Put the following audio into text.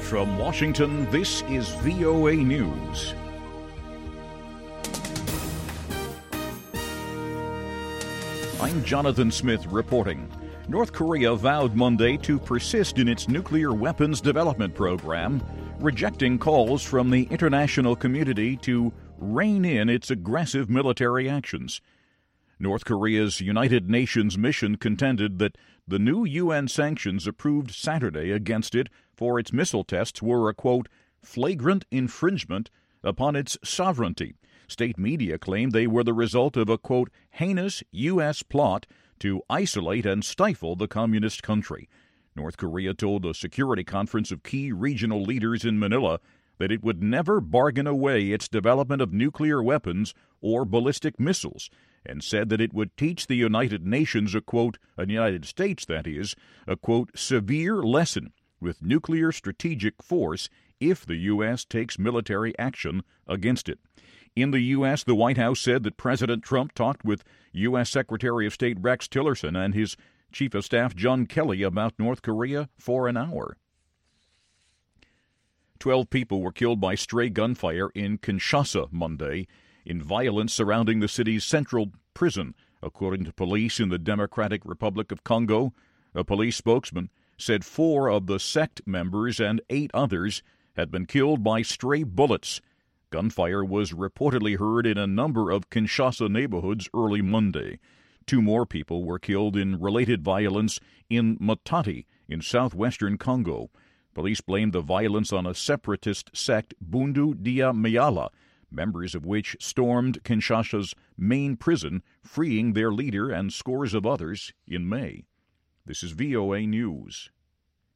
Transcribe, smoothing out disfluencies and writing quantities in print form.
from Washington, this is VOA News. I'm Jonathan Smith reporting. North Korea vowed Monday to persist in its nuclear weapons development program, rejecting calls from the international community to rein in its aggressive military actions. North Korea's United Nations mission contended that the new UN sanctions approved Saturday against it for its missile tests were a, quote, flagrant infringement upon its sovereignty. State media claimed they were the result of a, quote, heinous U.S. plot to isolate and stifle the communist country. North Korea told a security conference of key regional leaders in Manila that it would never bargain away its development of nuclear weapons or ballistic missiles, and said that it would teach the United Nations a, quote, United States, that is, a, quote, severe lesson with nuclear strategic force if the U.S. takes military action against it. In the U.S., the White House said that President Trump talked with U.S. Secretary of State Rex Tillerson and his Chief of Staff John Kelly about North Korea for an hour. 12 people were killed by stray gunfire in Kinshasa Monday in violence surrounding the city's central prison, according to police in the Democratic Republic of Congo. A police spokesman said 4 of the sect members and 8 others had been killed by stray bullets. Gunfire was reportedly heard in a number of Kinshasa neighborhoods early Monday. 2 more people were killed in related violence in Matadi in southwestern Congo. Police blamed the violence on a separatist sect, Bundu Dia Mayala, members of which stormed Kinshasa's main prison, freeing their leader and scores of others in May. This is VOA News.